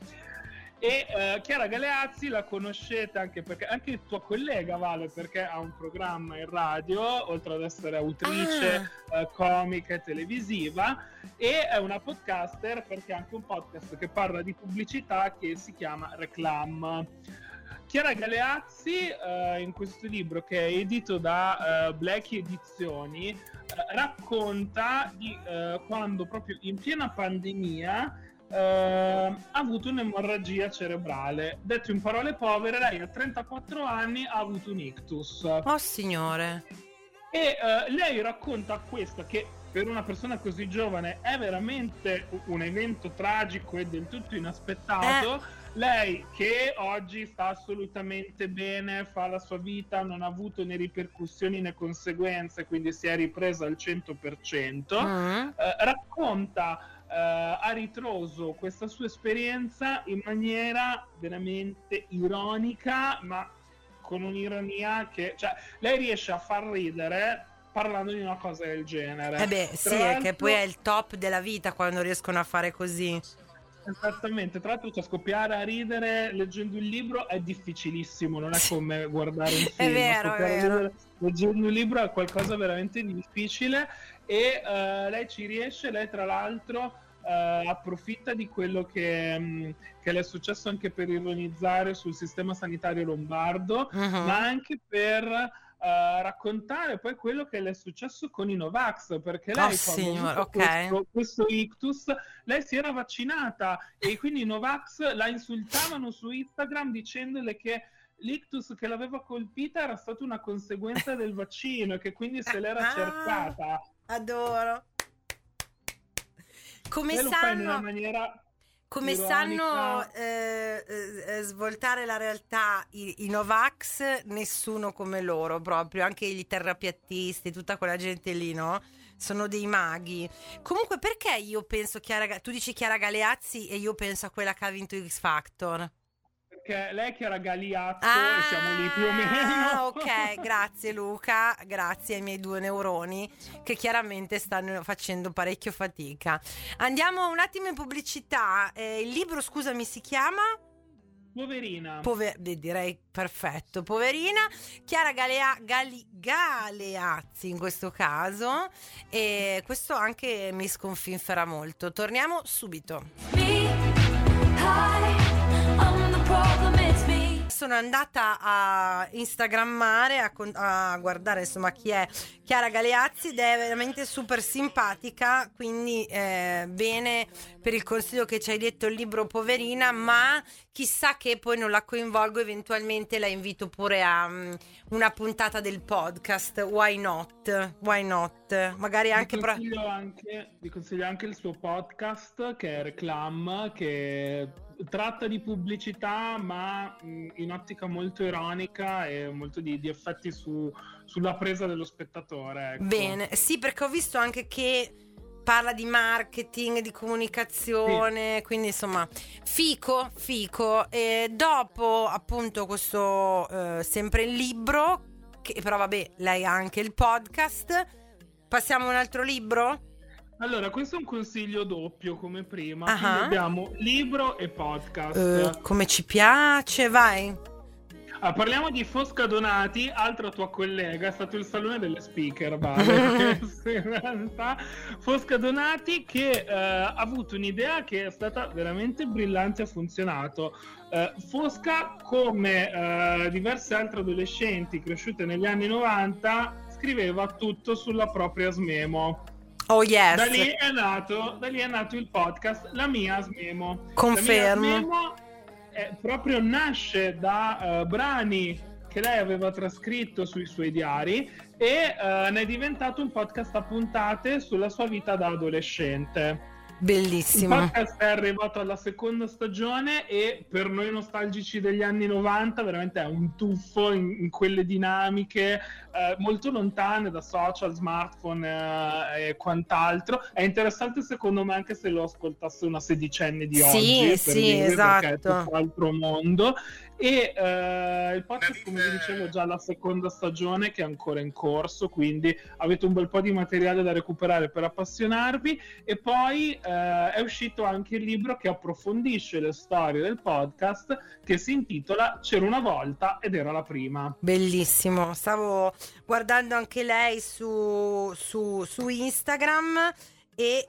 E uh, Chiara Galeazzi la conoscete anche perché anche tua collega Vale, perché ha un programma in radio, oltre ad essere autrice, ah. uh, comica e televisiva, e è una podcaster perché ha anche un podcast che parla di pubblicità che si chiama Reclam. Chiara Galeazzi uh, in questo libro, che è edito da uh, Blackie Edizioni, uh, racconta di uh, quando proprio in piena pandemia uh, ha avuto un'emorragia cerebrale. Detto in parole povere, lei a trentaquattro anni ha avuto un ictus. Oh signore! E uh, lei racconta questo, che per una persona così giovane è veramente un evento tragico e del tutto inaspettato. Eh. Lei che oggi sta assolutamente bene, fa la sua vita, non ha avuto né ripercussioni né conseguenze, quindi si è ripresa al cento per cento, mm. eh, racconta eh, a ritroso questa sua esperienza in maniera veramente ironica, ma con un'ironia che, cioè, lei riesce a far ridere parlando di una cosa del genere. Eh beh, sì, è che poi è il top della vita quando riescono a fare così. Esattamente, tra l'altro, cioè, scoppiare a ridere leggendo un libro è difficilissimo, non è come guardare un film. È vero, è vero. Ridere, leggendo un libro è qualcosa veramente di difficile e uh, lei ci riesce. Lei tra l'altro uh, approfitta di quello che, um, che le è successo anche per ironizzare sul sistema sanitario lombardo, uh-huh. ma anche per Uh, raccontare poi quello che le è successo con i Novax, perché lei oh, signor, okay. questo, questo ictus, lei si era vaccinata e quindi i Novax la insultavano su Instagram dicendole che l'ictus che l'aveva colpita era stata una conseguenza del vaccino e che quindi se l'era cercata. Adoro. Come lei lo sanno... fa in una maniera... Come ironica. sanno eh, eh, svoltare la realtà i, i Novax, nessuno come loro proprio, anche gli terrapiattisti, tutta quella gente lì, no? Sono dei maghi. Comunque perché io penso Chiara, tu dici Chiara Galeazzi e io penso a quella che ha vinto X Factor? Perché lei che era Galiazzo ah, e siamo lì più o meno. Ok, grazie Luca, grazie ai miei due neuroni che chiaramente stanno facendo parecchio fatica. Andiamo un attimo in pubblicità. Eh, il libro, scusami, si chiama? Poverina. Pover- direi perfetto, Poverina. Chiara Galea- Gali- Galeazzi in questo caso, e questo anche mi sconfinferà molto. Torniamo subito. sono andata a instagrammare, a, con- a guardare insomma chi è Chiara Galeazzi, ed è veramente super simpatica, quindi eh, bene per il consiglio che ci hai detto, il libro poverina, ma chissà che poi non la coinvolgo, eventualmente la invito pure a um, una puntata del podcast, why not, why not, magari anche, Vi pro- consiglio anche, vi consiglio anche il suo podcast che è Reclam, che tratta di pubblicità ma mh, in ottica molto ironica e molto di, di effetti su, sulla presa dello spettatore, ecco. bene, sì, perché ho visto anche che parla di marketing, di comunicazione, quindi insomma fico, fico. E dopo appunto questo eh, sempre il libro, che però vabbè, lei ha anche il podcast. Passiamo a un altro libro? Allora, questo è un consiglio doppio come prima, Ah. quindi abbiamo libro e podcast. Eh, come ci piace, vai. Ah, parliamo di Fosca Donati, altra tua collega, è stato il salone delle speaker, vale? Questo in realtà. Fosca Donati che eh, ha avuto un'idea che è stata veramente brillante e ha funzionato. Eh, Fosca, come eh, diverse altre adolescenti cresciute negli anni novanta, scriveva tutto sulla propria Smemo. Oh yes. Da lì è nato, da lì è nato il podcast La Mia Smemo. Confermo. La Mia Smemo è, proprio nasce da uh, brani che lei aveva trascritto sui suoi diari e uh, ne è diventato un podcast a puntate sulla sua vita da adolescente. Bellissimo. Il podcast è arrivato alla seconda stagione e per noi nostalgici degli anni novanta veramente è un tuffo in, in quelle dinamiche eh, molto lontane da social, smartphone eh, e quant'altro. È interessante secondo me anche se lo ascoltasse una sedicenne di Sì, oggi, per sì, dire, esatto. perché è tutto altro mondo. E eh, il podcast, come vi dicevo, è già la seconda stagione che è ancora in corso, quindi avete un bel po' di materiale da recuperare per appassionarvi. E poi eh, è uscito anche il libro che approfondisce le storie del podcast, che si intitola C'era una volta ed era la prima. Bellissimo, stavo guardando anche lei su, su, su Instagram e,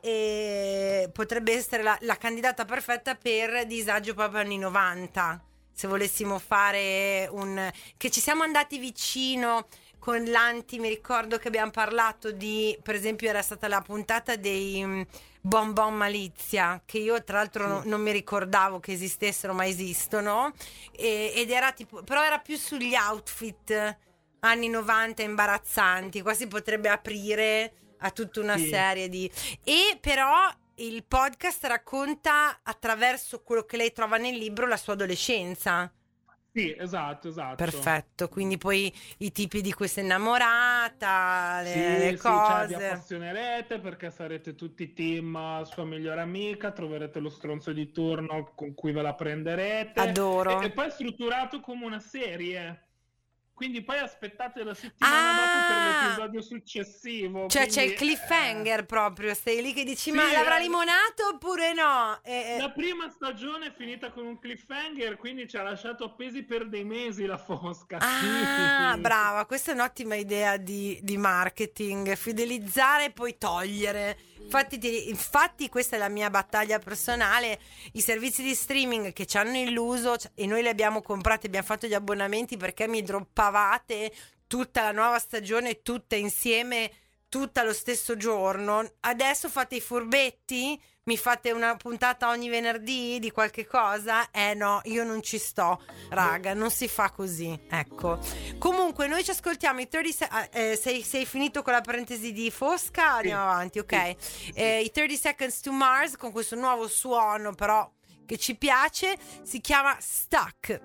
e potrebbe essere la, la candidata perfetta per Disagio proprio anni novanta. Se volessimo fare un... che ci siamo andati vicino con l'Anti, mi ricordo che abbiamo parlato di, per esempio era stata la puntata dei um, Bon Bon Malizia, che io tra l'altro Sì. non, non mi ricordavo che esistessero, ma esistono, e, ed era tipo, però era più sugli outfit anni novanta imbarazzanti, qua si potrebbe aprire a tutta una Sì. serie di... e però... il podcast racconta attraverso quello che lei trova nel libro la sua adolescenza. Sì, esatto, esatto. Perfetto, quindi poi i tipi di questa innamorata, le, Sì, le sì, cioè, vi cose. appassionerete perché sarete tutti team sua migliore amica, troverete lo stronzo di turno con cui ve la prenderete. Adoro. E, e poi è strutturato come una serie. Quindi poi aspettate la settimana Ah! dopo per l'episodio successivo. Cioè quindi, c'è il cliffhanger eh, proprio, stai lì che dici Sì, ma l'avrà eh. limonato oppure no? E- e- La prima stagione è finita con un cliffhanger, quindi ci ha lasciato appesi per dei mesi la Fosca. Ah, Sì. brava, questa è un'ottima idea di, di marketing, fidelizzare e poi togliere. Infatti, ti- infatti questa è la mia battaglia personale, i servizi di streaming che ci hanno illuso c- e noi li abbiamo comprati, abbiamo fatto gli abbonamenti perché mi droppavate tutta la nuova stagione, tutta insieme, tutta lo stesso giorno. Adesso fate i furbetti? Mi fate una puntata ogni venerdì di qualche cosa? Eh no, io non ci sto, raga, non si fa così, ecco. Comunque noi ci ascoltiamo i trenta se- ah, eh, sei, sei finito con la parentesi di Fosca? Andiamo avanti, ok. Eh, i thirty Seconds to Mars con questo nuovo suono però che ci piace, si chiama Stuck.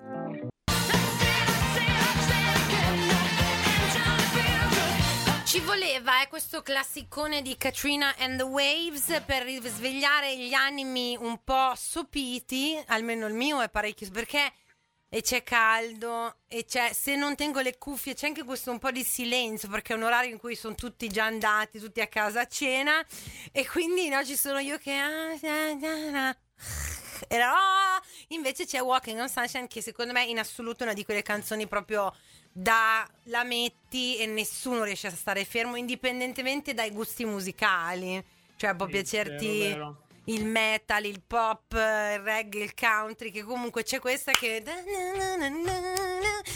Ci voleva eh, questo classicone di Katrina and the Waves per risvegliare gli animi un po' sopiti, almeno il mio è parecchio, perché e c'è caldo e c'è, se non tengo le cuffie c'è anche questo un po' di silenzio perché è un orario in cui sono tutti già andati, tutti a casa a cena e quindi no, ci sono io che e no, invece c'è Walking on Sunshine che secondo me in assoluto è una di quelle canzoni proprio da la metti e nessuno riesce a stare fermo indipendentemente dai gusti musicali, cioè può Sì, piacerti vero, vero. il metal, il pop, il reggae, il country, che comunque c'è questa che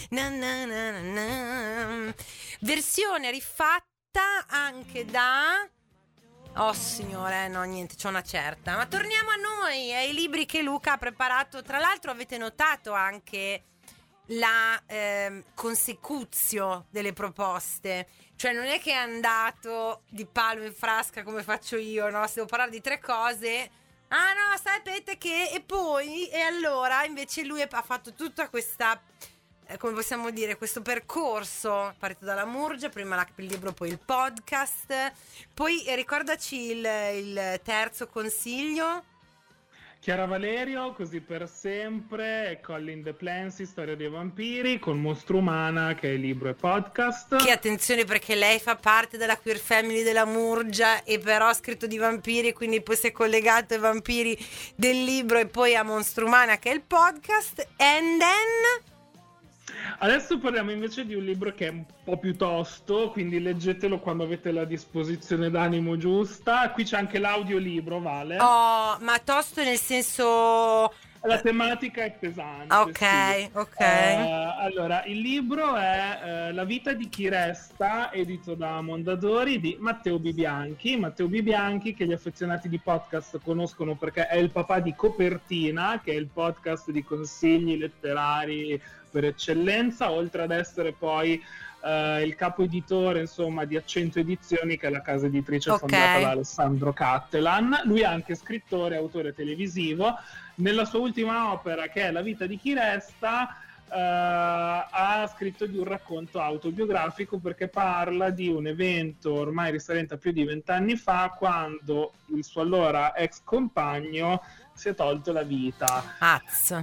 Na, na, na, na, na. Versione rifatta anche da... Oh signore, no niente, c'è una certa. Ma torniamo a noi, ai libri che Luca ha preparato. Tra l'altro avete notato anche la eh, consecuzio delle proposte. Cioè non è che è andato di palo in frasca come faccio io, no? Se devo parlare di tre cose... Ah no, sapete che... E poi, e allora, invece lui ha fatto tutta questa... come possiamo dire, questo percorso partito dalla Murgia, prima la, il libro, poi il podcast, poi eh, ricordaci il, il terzo consiglio. Chiara Valerio, Così per sempre, e Colin De Plancy, Storia dei vampiri, con Mostro Umana, che è libro e podcast. Che attenzione, perché lei fa parte della queer family della Murgia e però ha scritto di vampiri, quindi poi si è collegato ai vampiri del libro e poi a Mostro Umana, che è il podcast. And then... Adesso parliamo invece di un libro che è un po' più tosto, quindi leggetelo quando avete la disposizione d'animo giusta. Qui c'è anche l'audiolibro, Vale. Oh, ma tosto nel senso... La tematica è pesante. Ok, sì. ok. Uh, allora, il libro è uh, La vita di chi resta, edito da Mondadori, di Matteo Bibianchi. Matteo Bibianchi, che gli affezionati di podcast conoscono perché è il papà di Copertina, che è il podcast di consigli letterari per eccellenza, oltre ad essere poi uh, il capo editore, insomma, di Accento Edizioni, che è la casa editrice okay. fondata da Alessandro Cattelan. Lui è anche scrittore e autore televisivo. Nella sua ultima opera, che è La vita di chi resta, uh, ha scritto di un racconto autobiografico, perché parla di un evento ormai risalente a più di vent'anni fa, quando il suo allora ex compagno si è tolto la vita. Azz.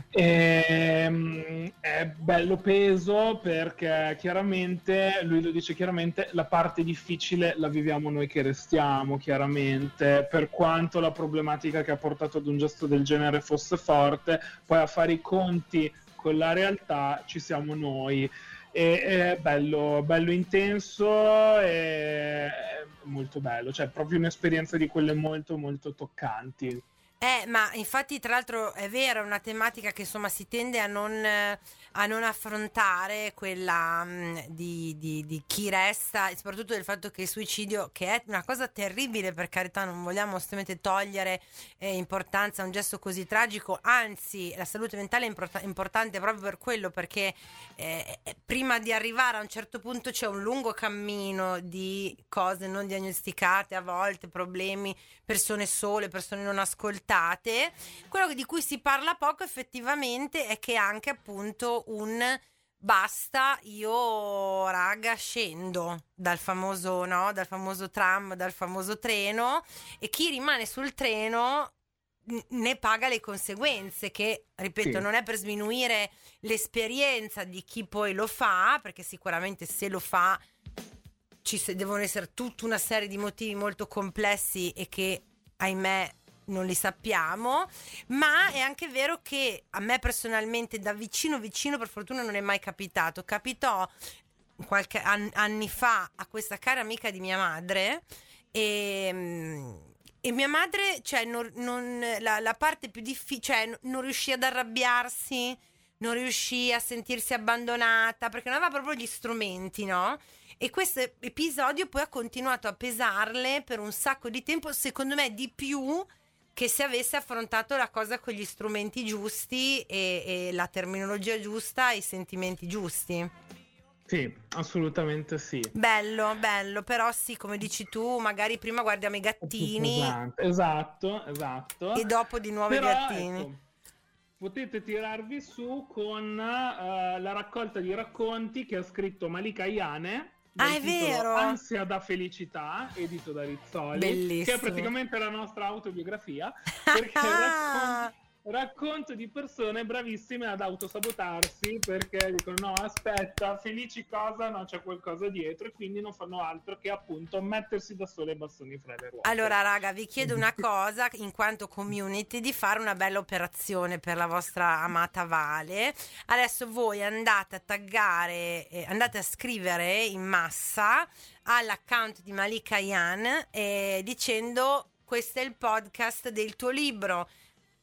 E, è bello peso, perché chiaramente, lui lo dice chiaramente, la parte difficile la viviamo noi che restiamo, chiaramente, per quanto la problematica che ha portato ad un gesto del genere fosse forte, poi a fare i conti con la realtà ci siamo noi. E, è bello, bello intenso e molto bello, cioè proprio un'esperienza di quelle molto molto toccanti. Eh, ma infatti tra l'altro è vero, è una tematica che insomma si tende a non, a non affrontare, quella mh, di, di, di chi resta, e soprattutto del fatto che il suicidio, che è una cosa terribile, per carità, non vogliamo assolutamente togliere eh, importanza a un gesto così tragico, anzi la salute mentale è import- importante proprio per quello, perché eh, prima di arrivare a un certo punto c'è un lungo cammino di cose non diagnosticate, a volte problemi, persone sole, persone non ascoltate. Quello di cui si parla poco effettivamente è che anche appunto un basta, io raga scendo dal famoso, no, dal famoso tram, dal famoso treno, e chi rimane sul treno ne paga le conseguenze, che ripeto sì. non è per sminuire l'esperienza di chi poi lo fa, perché sicuramente se lo fa ci devono essere tutta una serie di motivi molto complessi e che ahimè non li sappiamo, ma è anche vero che a me personalmente da vicino vicino per fortuna non è mai capitato. Capitò qualche an- anni fa a questa cara amica di mia madre, e, e mia madre, cioè non, non, la, la parte più difficile, cioè non riuscì ad arrabbiarsi, non riuscì a sentirsi abbandonata, perché non aveva proprio gli strumenti, no? E questo episodio poi ha continuato a pesarle per un sacco di tempo, secondo me di più che se avesse affrontato la cosa con gli strumenti giusti e, e la terminologia giusta e i sentimenti giusti. Sì, assolutamente sì. Bello, bello, però sì, come dici tu, magari prima guardiamo i gattini. Esatto, esatto. E dopo di nuovo però, i gattini. Ecco, potete tirarvi su con uh, la raccolta di racconti che ha scritto Malika Ayane. Ah, è vero! Ansia da felicità, edito da Rizzoli. Bellissimo. Che è praticamente la nostra autobiografia, perché racconta, racconto di persone bravissime ad autosabotarsi, perché dicono no aspetta, felici cosa, no c'è qualcosa dietro, e quindi non fanno altro che appunto mettersi da sole i bastoni fra le ruote. Allora raga, vi chiedo una cosa in quanto community, di fare una bella operazione per la vostra amata Vale. Adesso voi andate a taggare, eh, andate a scrivere in massa all'account di Malika Ayane eh, dicendo questo è il podcast del tuo libro.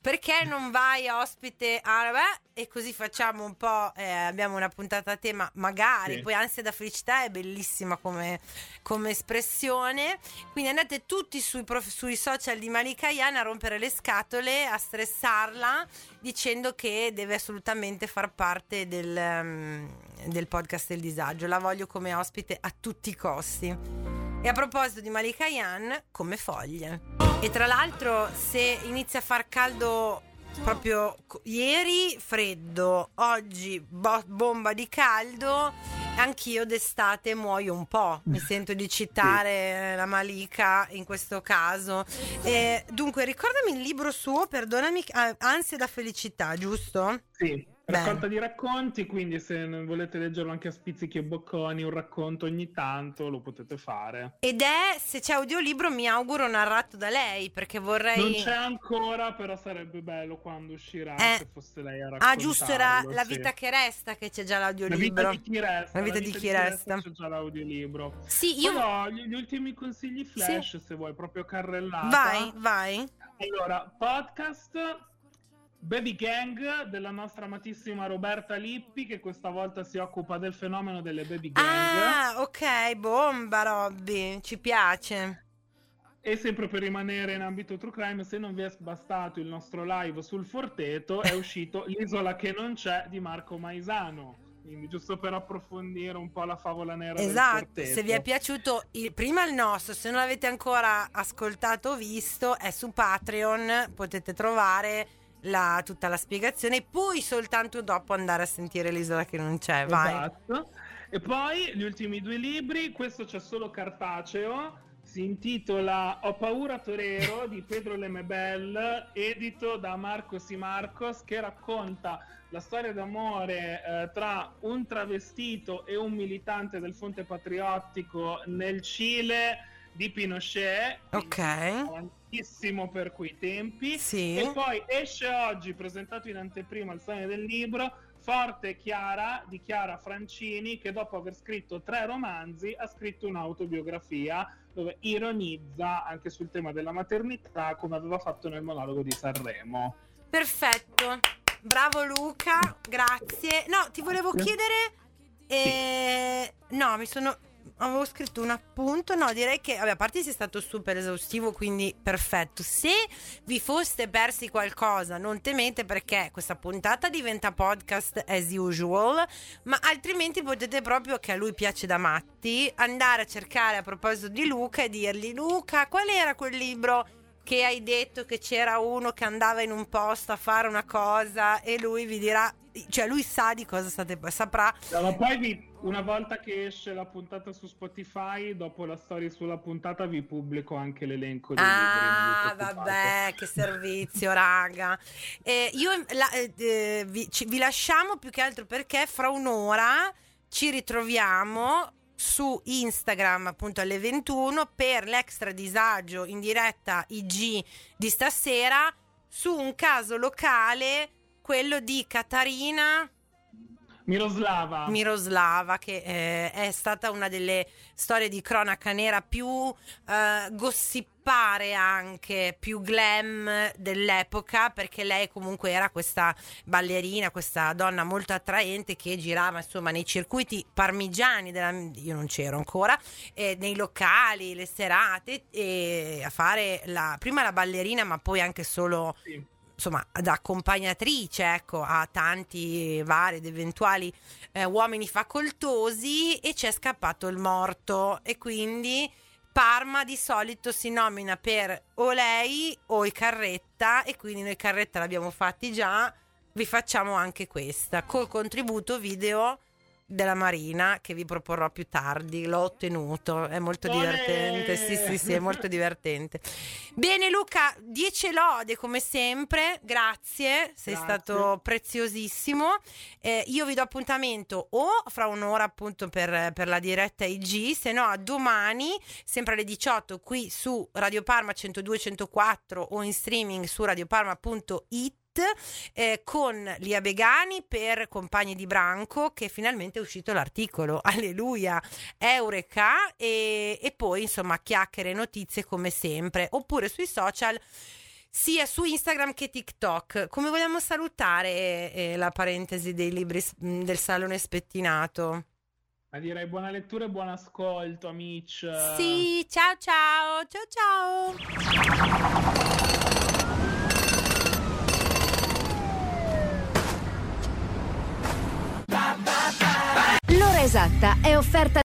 perché non vai ospite a beh, e così facciamo un po', eh, abbiamo una puntata a tema, magari, Sì. poi Ansia da felicità è bellissima come, come espressione, quindi andate tutti sui, prof, sui social di Malika Ayane a rompere le scatole, a stressarla, dicendo che deve assolutamente far parte del, um, del podcast del disagio, la voglio come ospite a tutti i costi. E a proposito di Malika Ayane, come foglie. E tra l'altro, se inizia a far caldo proprio ieri, freddo, oggi bo- bomba di caldo, anch'io d'estate muoio un po'. Mi sento di citare sì. la Malika in questo caso. E, dunque, ricordami il libro suo, perdonami, Ansia da felicità, giusto? Sì. Raccolta di racconti, quindi se volete leggerlo anche a spizzichi e bocconi, un racconto ogni tanto lo potete fare. Ed è, se c'è audiolibro, mi auguro narrato da lei, perché vorrei... Non c'è ancora, però sarebbe bello quando uscirà, eh... se fosse lei a raccontarlo. Ah, giusto, era sì. La vita che resta, che c'è già l'audiolibro. La vita di chi resta. La vita, la vita di chi di chi resta. resta c'è già l'audiolibro. Sì, io... Però gli, gli ultimi consigli flash, sì. se vuoi, proprio carrellata. Vai, vai. Allora, podcast... Baby Gang della nostra amatissima Roberta Lippi, che questa volta si occupa del fenomeno delle baby gang. Ah, ok, bomba Robby, ci piace. E sempre per rimanere in ambito true crime, se non vi è bastato il nostro live sul Forteto, è uscito L'isola che non c'è di Marco Maisano. Quindi giusto per approfondire un po' la favola nera esatto, del Forteto. Se vi è piaciuto il, prima il nostro, se non l'avete ancora ascoltato o visto, è su Patreon, potete trovare La, tutta la spiegazione, e poi soltanto dopo andare a sentire L'isola che non c'è. Vai. Esatto. E poi gli ultimi due libri, questo c'è solo cartaceo, si intitola Ho paura torero di Pedro Lemebel, edito da Marcos y Marcos, che racconta la storia d'amore eh, tra un travestito e un militante del Fronte Patriottico nel Cile di Pinochet. Ok. Per quei tempi, sì. E poi esce oggi, presentato in anteprima al Salone del Libro, Forte e Chiara di Chiara Francini, che dopo aver scritto tre romanzi ha scritto un'autobiografia dove ironizza anche sul tema della maternità, come aveva fatto nel monologo di Sanremo. Perfetto, bravo Luca, grazie. No, ti volevo chiedere eh... sì. no, mi sono avevo scritto un appunto, no, direi che vabbè, a parte sia stato super esaustivo, quindi perfetto. Se vi foste persi qualcosa, non temete, perché questa puntata diventa podcast as usual, ma altrimenti potete proprio, che a lui piace da matti, andare a cercare a proposito di Luca e dirgli: Luca, qual era quel libro che hai detto che c'era uno che andava in un posto a fare una cosa, e lui vi dirà, cioè lui sa di cosa state, saprà. No, ma poi vi, una volta che esce la puntata su Spotify, dopo la storia sulla puntata vi pubblico anche l'elenco dei ah, libri. Ah, vabbè, che servizio, raga. Eh, io la, eh, vi, ci, vi lasciamo più che altro perché fra un'ora ci ritroviamo su Instagram appunto alle ventuno per l'extra disagio in diretta I G di stasera, su un caso locale, quello di Catarina Miroslava Miroslava, che eh, è stata una delle storie di cronaca nera più eh, gossipare, anche più glam dell'epoca, perché lei comunque era questa ballerina, questa donna molto attraente che girava insomma nei circuiti parmigiani della, io non c'ero ancora, eh, nei locali, le serate, e a fare la, prima la ballerina, ma poi anche solo sì. insomma da accompagnatrice, ecco, a tanti vari ed eventuali eh, uomini facoltosi, e c'è scappato il morto, e quindi Parma di solito si nomina per o lei o i Carretta, e quindi noi Carretta l'abbiamo fatti già, vi facciamo anche questa col contributo video della Marina, che vi proporrò più tardi. L'ho ottenuto, è molto Olè! divertente, sì sì sì, è molto divertente. Bene Luca, dieci lode come sempre, grazie, sei Grazie. stato preziosissimo. Eh, io vi do appuntamento o fra un'ora appunto per, per la diretta I G, se no a domani sempre alle diciotto qui su Radio Parma centodue centoquattro o in streaming su radioparma punto it. Eh, con Lia Begani per Compagni di Branco, che finalmente è uscito l'articolo, alleluia, eureka, e, e poi insomma chiacchiere e notizie come sempre, oppure sui social sia su Instagram che TikTok. Come vogliamo salutare eh, la parentesi dei libri s- del Salone Spettinato? Ma direi buona lettura e buon ascolto, amici. Sì, ciao ciao, ciao ciao. L'ora esatta è offerta